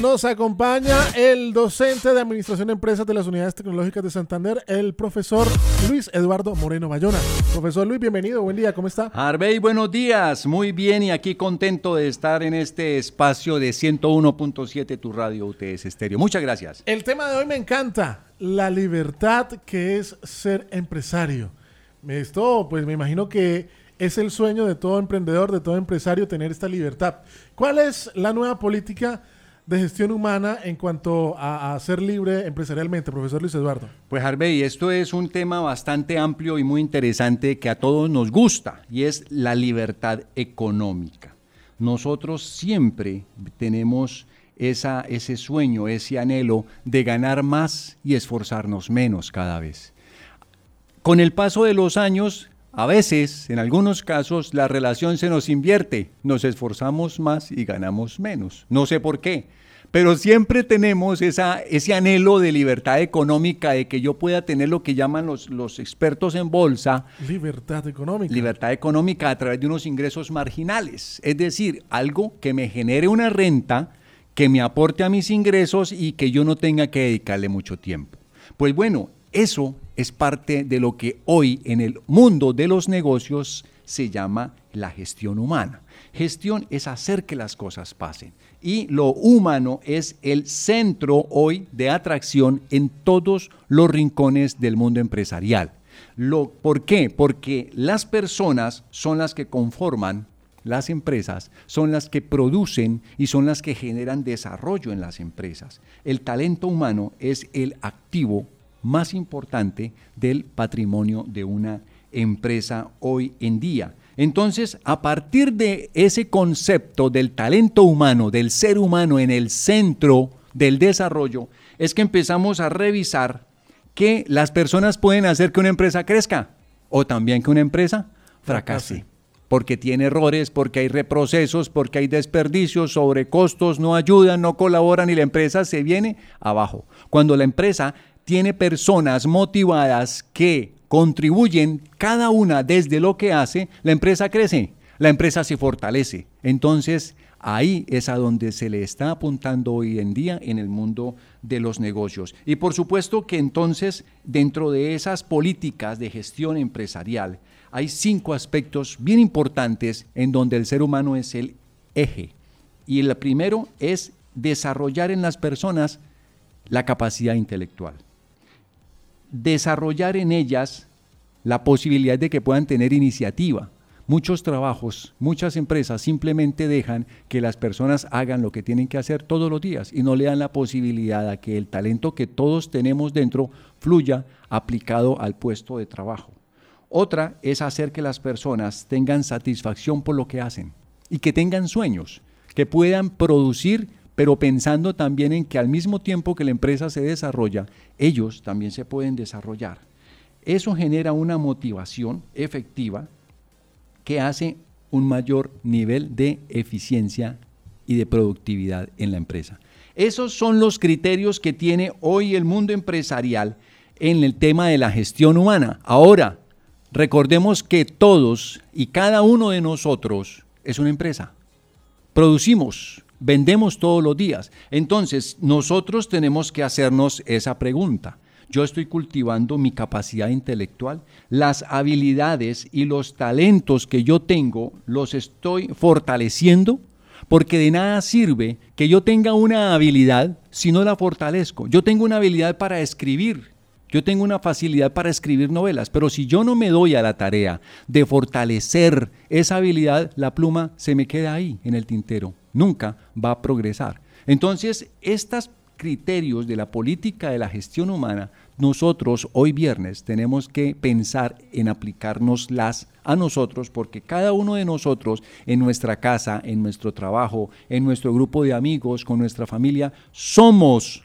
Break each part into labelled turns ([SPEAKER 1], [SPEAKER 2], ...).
[SPEAKER 1] Nos acompaña el docente de Administración de Empresas de las Unidades Tecnológicas de Santander, el profesor Luis Eduardo Moreno Bayona. Profesor Luis, bienvenido, buen día, ¿cómo está?
[SPEAKER 2] Harvey, buenos días, muy bien y aquí contento de estar en este espacio de 101.7 tu radio UTS Estéreo. Muchas gracias.
[SPEAKER 1] El tema de hoy me encanta, la libertad que es ser empresario. Esto, pues me imagino que es el sueño de todo emprendedor, de todo empresario, tener esta libertad. ¿Cuál es la nueva política de gestión humana en cuanto a ser libre empresarialmente, profesor Luis Eduardo?
[SPEAKER 2] Pues Harvey, esto es un tema bastante amplio y muy interesante que a todos nos gusta y es la libertad económica. Nosotros siempre tenemos ese sueño, ese anhelo de ganar más y esforzarnos menos cada vez. Con el paso de los años, a veces, en algunos casos, la relación se nos invierte, nos esforzamos más y ganamos menos. No sé por qué, pero siempre tenemos ese anhelo de libertad económica, de que yo pueda tener lo que llaman los expertos en bolsa.
[SPEAKER 1] Libertad económica.
[SPEAKER 2] Libertad económica a través de unos ingresos marginales, es decir, algo que me genere una renta, que me aporte a mis ingresos y que yo no tenga que dedicarle mucho tiempo. Pues bueno, eso es parte de lo que hoy en el mundo de los negocios se llama la gestión humana. Gestión es hacer que las cosas pasen y lo humano es el centro hoy de atracción en todos los rincones del mundo empresarial. ¿Por qué? Porque las personas son las que conforman las empresas, son las que producen y son las que generan desarrollo en las empresas. El talento humano es el activo más importante del patrimonio de una empresa hoy en día. Entonces, a partir de ese concepto del talento humano, del ser humano en el centro del desarrollo, es que empezamos a revisar que las personas pueden hacer que una empresa crezca o también que una empresa fracase. Porque tiene errores, porque hay reprocesos, porque hay desperdicios, sobrecostos, no ayudan, no colaboran y la empresa se viene abajo. Cuando la empresa tiene personas motivadas que contribuyen cada una desde lo que hace, la empresa crece, la empresa se fortalece. Entonces, ahí es a donde se le está apuntando hoy en día en el mundo de los negocios. Y por supuesto que entonces, dentro de esas políticas de gestión empresarial, hay 5 aspectos bien importantes en donde el ser humano es el eje. Y el primero es desarrollar en las personas la capacidad intelectual. Desarrollar en ellas la posibilidad de que puedan tener iniciativa. Muchos trabajos, muchas empresas simplemente dejan que las personas hagan lo que tienen que hacer todos los días y no le dan la posibilidad a que el talento que todos tenemos dentro fluya aplicado al puesto de trabajo. Otra es hacer que las personas tengan satisfacción por lo que hacen y que tengan sueños, que puedan producir, pero pensando también en que al mismo tiempo que la empresa se desarrolla, ellos también se pueden desarrollar. Eso genera una motivación efectiva que hace un mayor nivel de eficiencia y de productividad en la empresa. Esos son los criterios que tiene hoy el mundo empresarial en el tema de la gestión humana. Ahora, recordemos que todos y cada uno de nosotros es una empresa. Producimos, vendemos todos los días. Entonces, nosotros tenemos que hacernos esa pregunta. Yo estoy cultivando mi capacidad intelectual, las habilidades y los talentos que yo tengo, los estoy fortaleciendo, porque de nada sirve que yo tenga una habilidad si no la fortalezco. Yo tengo una habilidad para escribir, yo tengo una facilidad para escribir novelas, pero si yo no me doy a la tarea de fortalecer esa habilidad, la pluma se me queda ahí en el tintero, nunca va a progresar. Entonces, estos criterios de la política de la gestión humana, nosotros hoy viernes tenemos que pensar en aplicárnoslas a nosotros, porque cada uno de nosotros en nuestra casa, en nuestro trabajo, en nuestro grupo de amigos, con nuestra familia, somos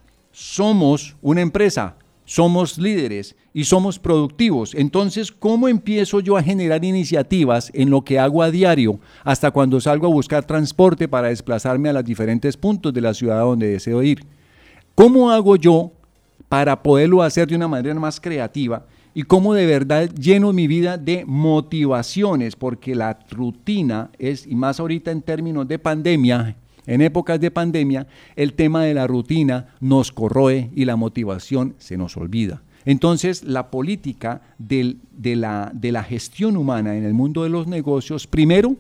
[SPEAKER 2] una empresa. Somos líderes y somos productivos. Entonces, ¿cómo empiezo yo a generar iniciativas en lo que hago a diario hasta cuando salgo a buscar transporte para desplazarme a los diferentes puntos de la ciudad donde deseo ir? ¿Cómo hago yo para poderlo hacer de una manera más creativa? Y cómo de verdad lleno mi vida de motivaciones, porque la rutina es, y más ahorita en términos de pandemia, en épocas de pandemia, el tema de la rutina nos corroe y la motivación se nos olvida. Entonces, la política de la gestión humana en el mundo de los negocios, primero,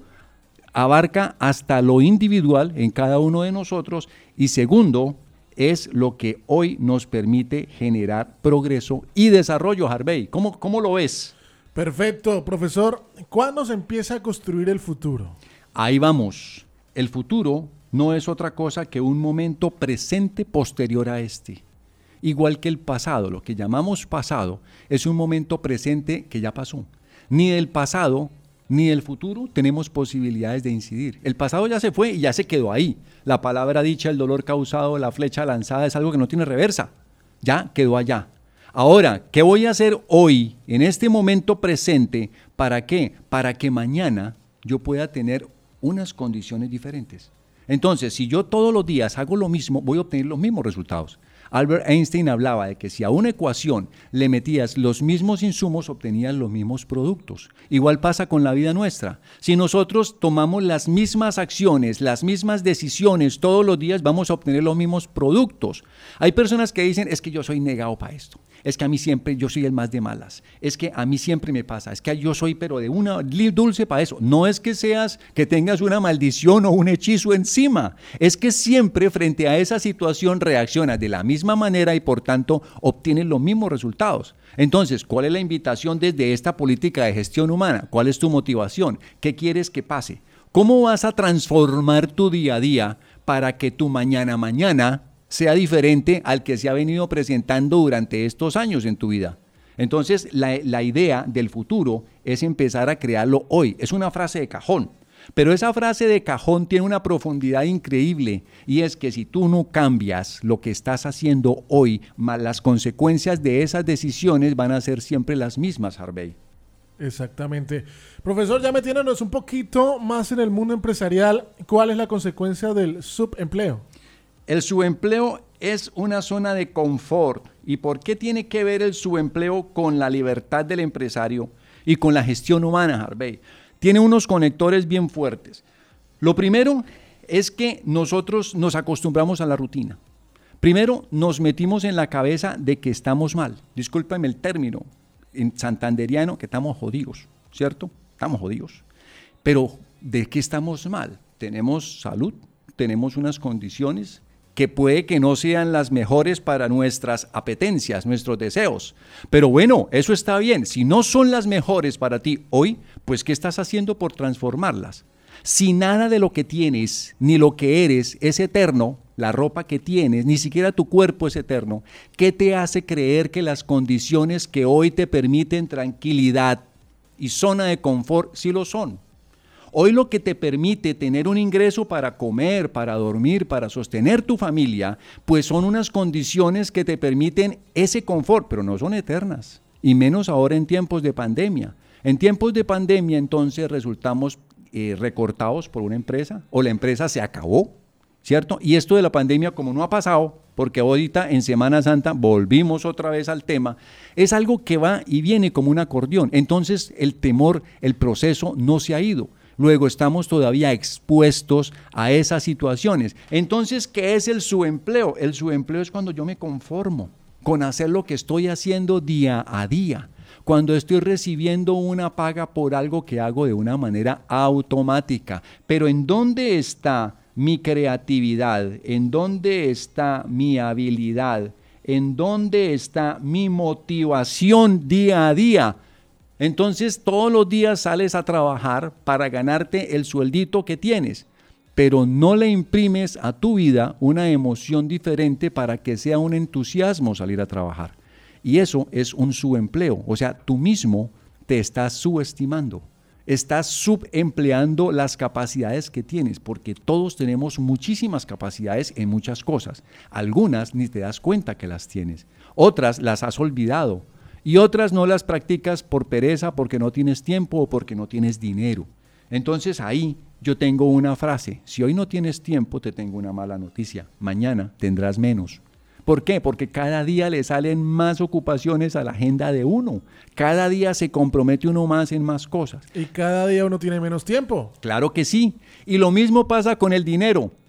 [SPEAKER 2] abarca hasta lo individual en cada uno de nosotros y segundo, es lo que hoy nos permite generar progreso y desarrollo, Harvey. ¿Cómo lo ves?
[SPEAKER 1] Perfecto, profesor. ¿Cuándo se empieza a construir el futuro?
[SPEAKER 2] Ahí vamos. El futuro no es otra cosa que un momento presente posterior a este. Igual que el pasado, lo que llamamos pasado, es un momento presente que ya pasó. Ni del pasado ni del futuro tenemos posibilidades de incidir. El pasado ya se fue y ya se quedó ahí. La palabra dicha, el dolor causado, la flecha lanzada es algo que no tiene reversa. Ya quedó allá. Ahora, ¿qué voy a hacer hoy, en este momento presente? ¿Para qué? Para que mañana yo pueda tener unas condiciones diferentes. Entonces, si yo todos los días hago lo mismo, voy a obtener los mismos resultados. Albert Einstein hablaba de que si a una ecuación le metías los mismos insumos, obtenías los mismos productos. Igual pasa con la vida nuestra. Si nosotros tomamos las mismas acciones, las mismas decisiones todos los días, vamos a obtener los mismos productos. Hay personas que dicen, es que yo soy negado para esto. Es que a mí siempre, yo soy el más de malas. Es que a mí siempre me pasa. Es que yo soy, pero de una dulce para eso. No es que que tengas una maldición o un hechizo encima. Es que siempre frente a esa situación reaccionas de la misma manera y por tanto obtienes los mismos resultados. Entonces, ¿cuál es la invitación desde esta política de gestión humana? ¿Cuál es tu motivación? ¿Qué quieres que pase? ¿Cómo vas a transformar tu día a día para que tu mañana sea diferente al que se ha venido presentando durante estos años en tu vida? Entonces, la idea del futuro es empezar a crearlo hoy. Es una frase de cajón, pero esa frase de cajón tiene una profundidad increíble y es que si tú no cambias lo que estás haciendo hoy, las consecuencias de esas decisiones van a ser siempre las mismas, Harvey.
[SPEAKER 1] Exactamente. Profesor, ya metiéndonos un poquito más en el mundo empresarial, ¿cuál es la consecuencia del subempleo?
[SPEAKER 2] El subempleo es una zona de confort. ¿Y por qué tiene que ver el subempleo con la libertad del empresario y con la gestión humana, Harvey? Tiene unos conectores bien fuertes. Lo primero es que nosotros nos acostumbramos a la rutina. Primero, nos metimos en la cabeza de que estamos mal. Discúlpame el término en santanderiano, que estamos jodidos, ¿cierto? Estamos jodidos. Pero, ¿de qué estamos mal? Tenemos salud, tenemos unas condiciones que puede que no sean las mejores para nuestras apetencias, nuestros deseos. Pero bueno, eso está bien. Si no son las mejores para ti hoy, pues ¿qué estás haciendo por transformarlas? Si nada de lo que tienes, ni lo que eres, es eterno, la ropa que tienes, ni siquiera tu cuerpo es eterno, ¿qué te hace creer que las condiciones que hoy te permiten tranquilidad y zona de confort sí lo son? Hoy lo que te permite tener un ingreso para comer, para dormir, para sostener tu familia, pues son unas condiciones que te permiten ese confort, pero no son eternas, y menos ahora en tiempos de pandemia. En tiempos de pandemia, entonces, resultamos recortados por una empresa, o la empresa se acabó, ¿cierto? Y esto de la pandemia, como no ha pasado, porque ahorita en Semana Santa volvimos otra vez al tema, es algo que va y viene como un acordeón. Entonces, el temor, el proceso no se ha ido. Luego estamos todavía expuestos a esas situaciones. Entonces, ¿qué es el subempleo? El subempleo es cuando yo me conformo con hacer lo que estoy haciendo día a día, cuando estoy recibiendo una paga por algo que hago de una manera automática. Pero ¿en dónde está mi creatividad? ¿En dónde está mi habilidad? ¿En dónde está mi motivación día a día? Entonces todos los días sales a trabajar para ganarte el sueldito que tienes, pero no le imprimes a tu vida una emoción diferente para que sea un entusiasmo salir a trabajar. Y eso es un subempleo, o sea, tú mismo te estás subestimando, estás subempleando las capacidades que tienes, porque todos tenemos muchísimas capacidades en muchas cosas. Algunas ni te das cuenta que las tienes, otras las has olvidado. Y otras no las practicas por pereza, porque no tienes tiempo o porque no tienes dinero. Entonces ahí yo tengo una frase: si hoy no tienes tiempo, te tengo una mala noticia, mañana tendrás menos. ¿Por qué? Porque cada día le salen más ocupaciones a la agenda de uno. Cada día se compromete uno más en más cosas.
[SPEAKER 1] Y cada día uno tiene menos tiempo.
[SPEAKER 2] Claro que sí. Y lo mismo pasa con el dinero.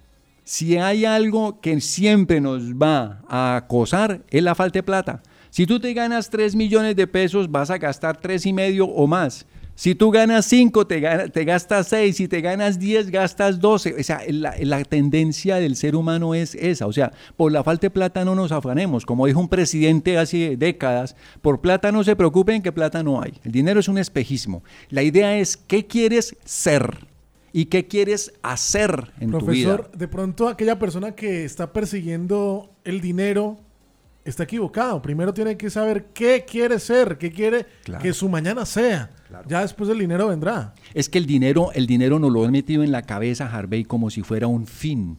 [SPEAKER 2] Si hay algo que siempre nos va a acosar, es la falta de plata. Si tú te ganas 3 millones de pesos, vas a gastar 3,5 o más. Si tú ganas 5, te gastas 6. Si te ganas 10, gastas 12. O sea, la tendencia del ser humano es esa. O sea, por la falta de plata no nos afanemos. Como dijo un presidente hace décadas, por plata no se preocupen, que plata no hay. El dinero es un espejismo. La idea es qué quieres ser y qué quieres hacer en tu vida.
[SPEAKER 1] Profesor, de pronto aquella persona que está persiguiendo el dinero está equivocado. Primero tiene que saber qué quiere ser, qué quiere que su mañana sea. Claro. Ya después el dinero vendrá.
[SPEAKER 2] Es que el dinero nos lo han metido en la cabeza, Harvey, como si fuera un fin.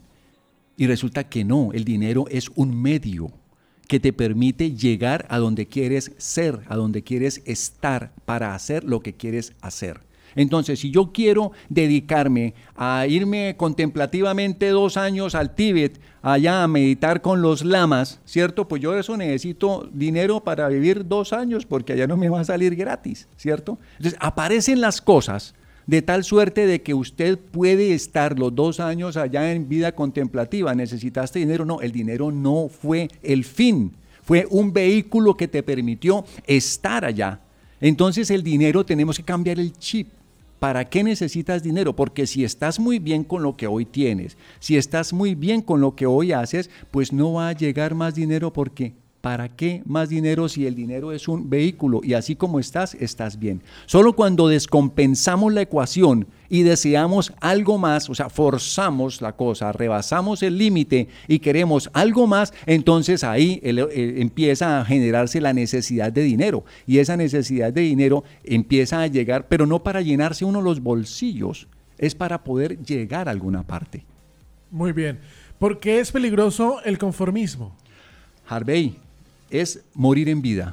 [SPEAKER 2] Y resulta que no, el dinero es un medio que te permite llegar a donde quieres ser, a donde quieres estar para hacer lo que quieres hacer. Entonces, si yo quiero dedicarme a irme contemplativamente 2 años al Tíbet, allá a meditar con los lamas, ¿cierto? Pues yo eso necesito dinero para vivir 2 años, porque allá no me va a salir gratis, ¿cierto? Entonces, aparecen las cosas de tal suerte de que usted puede estar los 2 años allá en vida contemplativa. ¿Necesitaste dinero? No, el dinero no fue el fin, fue un vehículo que te permitió estar allá. Entonces, el dinero tenemos que cambiar el chip. ¿Para qué necesitas dinero? Porque si estás muy bien con lo que hoy tienes, si estás muy bien con lo que hoy haces, pues no va a llegar más dinero porque ¿para qué más dinero si el dinero es un vehículo? Y así como estás bien. Solo cuando descompensamos la ecuación y deseamos algo más, o sea, forzamos la cosa, rebasamos el límite y queremos algo más, entonces ahí empieza a generarse la necesidad de dinero. Y esa necesidad de dinero empieza a llegar, pero no para llenarse uno los bolsillos, es para poder llegar a alguna parte.
[SPEAKER 1] Muy bien. ¿Por qué es peligroso el conformismo?
[SPEAKER 2] Harvey, es morir en vida.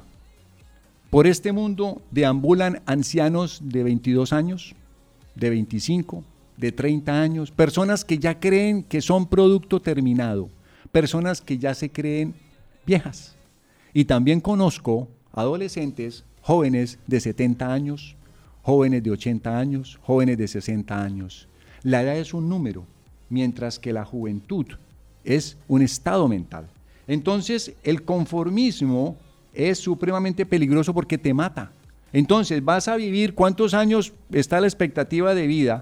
[SPEAKER 2] Por este mundo deambulan ancianos de 22 años, de 25, de 30 años, personas que ya creen que son producto terminado, personas que ya se creen viejas. Y también conozco adolescentes, jóvenes de 70 años, jóvenes de 80 años, jóvenes de 60 años. La edad es un número, mientras que la juventud es un estado mental. Entonces, el conformismo es supremamente peligroso porque te mata. Entonces, vas a vivir, ¿cuántos años está la expectativa de vida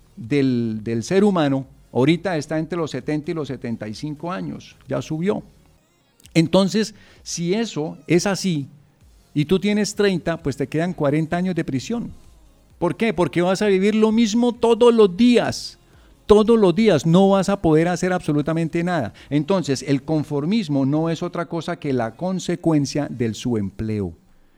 [SPEAKER 2] del ser humano? Ahorita está entre los 70 y los 75 años, ya subió. Entonces, si eso es así y tú tienes 30, pues te quedan 40 años de prisión. ¿Por qué? Porque vas a vivir lo mismo todos los días. Todos los días no vas a poder hacer absolutamente nada. Entonces, el conformismo no es otra cosa que la consecuencia del subempleo.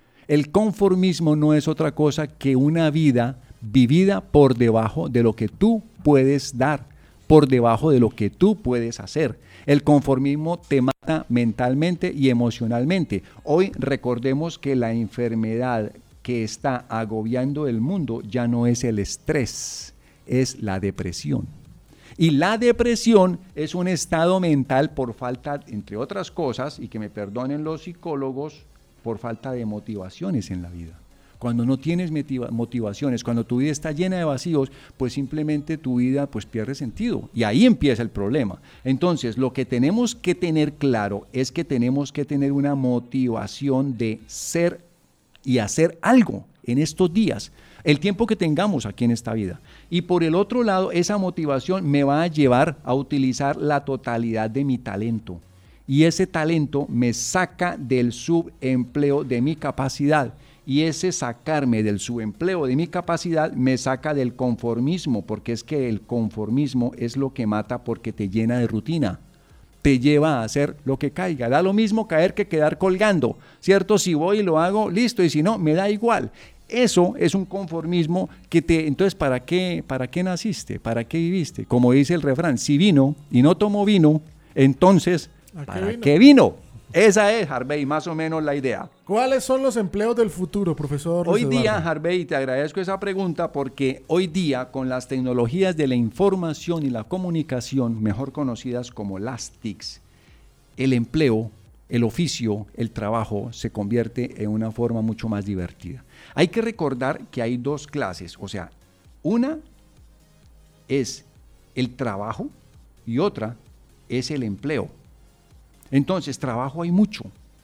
[SPEAKER 2] El conformismo no es otra cosa que una vida vivida por debajo de lo que tú puedes dar, por debajo de lo que tú puedes hacer. El conformismo te mata mentalmente y emocionalmente. Hoy recordemos que la enfermedad que está agobiando el mundo ya no es el estrés, es la depresión. Y la depresión es un estado mental por falta, entre otras cosas, y que me perdonen los psicólogos, por falta de motivaciones en la vida. Cuando no tienes motivaciones, cuando tu vida está llena de vacíos, pues simplemente tu vida pues pierde sentido. Y ahí empieza el problema. Entonces, lo que tenemos que tener claro es que tenemos que tener una motivación de ser y hacer algo en estos días, el tiempo que tengamos aquí en esta vida. Y por el otro lado, esa motivación me va a llevar a utilizar la totalidad de mi talento. Y ese talento me saca del subempleo de mi capacidad. Y ese sacarme del subempleo de mi capacidad me saca del conformismo, porque es que el conformismo es lo que mata porque te llena de rutina. Te lleva a hacer lo que caiga. Da lo mismo caer que quedar colgando, ¿cierto? Si voy y lo hago, listo, y si no, me da igual. Eso es un conformismo que entonces, ¿para qué naciste? ¿Para qué viviste? Como dice el refrán, si vino y no tomó vino, entonces, ¿para qué vino? Esa es, Harvey, más o menos la idea.
[SPEAKER 1] ¿Cuáles son los empleos del futuro, profesor?
[SPEAKER 2] Hoy día, Harvey, te agradezco esa pregunta porque hoy día con las tecnologías de la información y la comunicación, mejor conocidas como las TICs, el empleo, el oficio, el trabajo se convierte en una forma mucho más divertida. Hay que recordar que hay 2 clases, o sea, una es el trabajo y otra es el empleo. Entonces, trabajo hay mucho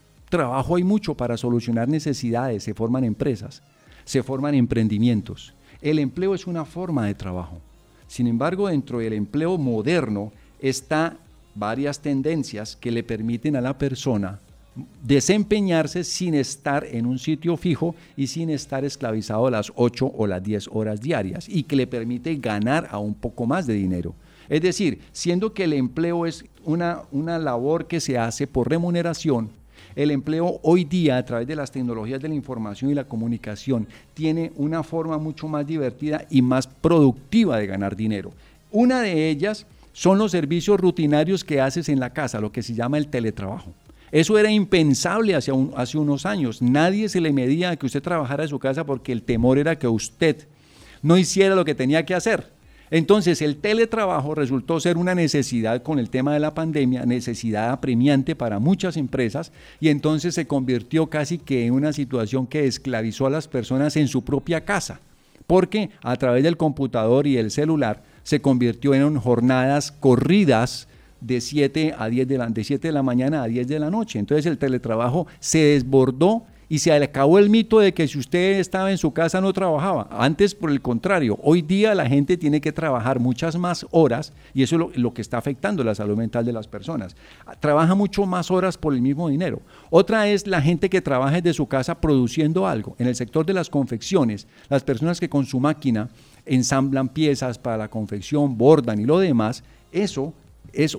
[SPEAKER 2] para solucionar necesidades, se forman empresas, se forman emprendimientos. El empleo es una forma de trabajo. Sin embargo, dentro del empleo moderno está varias tendencias que le permiten a la persona desempeñarse sin estar en un sitio fijo y sin estar esclavizado a las 8 o las 10 horas diarias, y que le permite ganar a un poco más de dinero. Es decir, siendo que el empleo es una labor que se hace por remuneración, el empleo hoy día, a través de las tecnologías de la información y la comunicación, tiene una forma mucho más divertida y más productiva de ganar dinero. Una de ellas son los servicios rutinarios que haces en la casa, lo que se llama el teletrabajo. Eso era impensable hace unos años. Nadie se le medía a que usted trabajara en su casa porque el temor era que usted no hiciera lo que tenía que hacer. Entonces, el teletrabajo resultó ser una necesidad con el tema de la pandemia, necesidad apremiante para muchas empresas, y entonces se convirtió casi que en una situación que esclavizó a las personas en su propia casa, porque a través del computador y el celular se convirtió en jornadas corridas de 7 de la mañana a 10 de la noche. Entonces el teletrabajo se desbordó y se acabó el mito de que si usted estaba en su casa no trabajaba. Antes, por el contrario, hoy día la gente tiene que trabajar muchas más horas, y eso es lo que está afectando la salud mental de las personas. Trabaja mucho más horas por el mismo dinero. Otra es la gente que trabaja desde su casa produciendo algo. En el sector de las confecciones, las personas que con su máquina ensamblan piezas para la confección, bordan y lo demás, eso es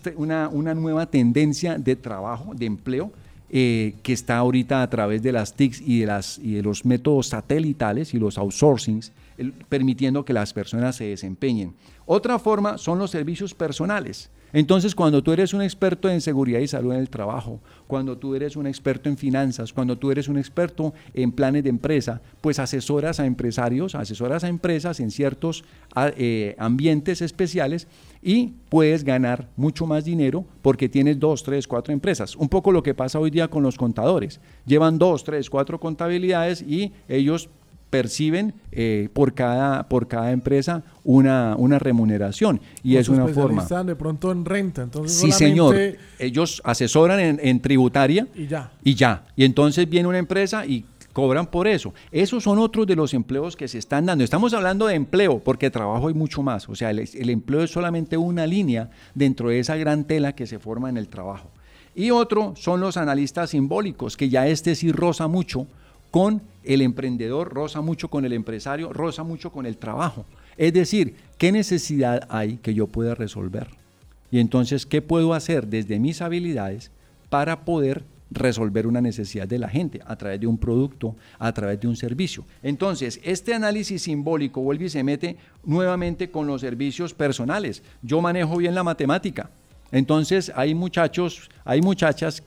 [SPEAKER 2] una nueva tendencia de trabajo, de empleo, que está ahorita a través de las TICs y de los métodos satelitales y los outsourcings, permitiendo que las personas se desempeñen. Otra forma son los servicios personales. Entonces, cuando tú eres un experto en seguridad y salud en el trabajo, cuando tú eres un experto en finanzas, cuando tú eres un experto en planes de empresa, pues asesoras a empresarios, asesoras a empresas en ciertos ambientes especiales, y puedes ganar mucho más dinero porque tienes 2, 3, 4 empresas. Un poco lo que pasa hoy día con los contadores. Llevan 2, 3, 4 contabilidades y ellos perciben por cada empresa una remuneración, y es una forma.
[SPEAKER 1] De pronto en renta, entonces
[SPEAKER 2] sí, señor. Ellos asesoran en tributaria y ya. Y entonces viene una empresa y cobran por eso. Esos son otros de los empleos que se están dando. Estamos hablando de empleo porque trabajo hay mucho más. O sea, el empleo es solamente una línea dentro de esa gran tela que se forma en el trabajo. Y otro son los analistas simbólicos, que ya sí roza mucho con el emprendedor, roza mucho con el empresario, roza mucho con el trabajo. Es decir, ¿qué necesidad hay que yo pueda resolver? Y entonces, ¿qué puedo hacer desde mis habilidades para poder resolver una necesidad de la gente a través de un producto, a través de un servicio? Entonces, este análisis simbólico vuelve y se mete nuevamente con los servicios personales. Yo manejo bien la matemática. Entonces, hay muchachas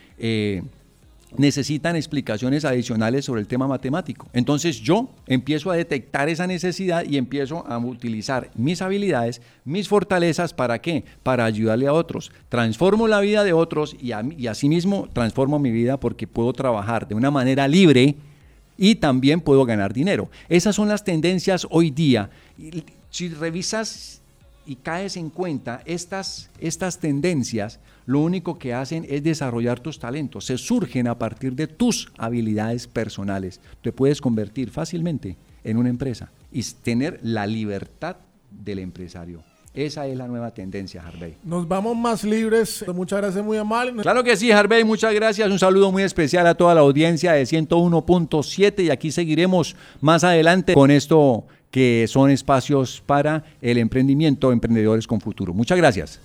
[SPEAKER 2] que necesitan explicaciones adicionales sobre el tema matemático. Entonces yo empiezo a detectar esa necesidad y empiezo a utilizar mis habilidades, mis fortalezas, ¿para qué? Para ayudarle a otros. Transformo la vida de otros y asimismo transformo mi vida, porque puedo trabajar de una manera libre y también puedo ganar dinero. Esas son las tendencias hoy día. Si revisas y caes en cuenta estas tendencias, lo único que hacen es desarrollar tus talentos. Se surgen a partir de tus habilidades personales. Te puedes convertir fácilmente en una empresa y tener la libertad del empresario. Esa es la nueva tendencia, Harvey.
[SPEAKER 1] Nos vamos más libres. Muchas gracias, muy amable.
[SPEAKER 2] Claro que sí, Harvey, muchas gracias. Un saludo muy especial a toda la audiencia de 101.7, y aquí seguiremos más adelante con esto que son espacios para el emprendimiento, emprendedores con futuro. Muchas gracias.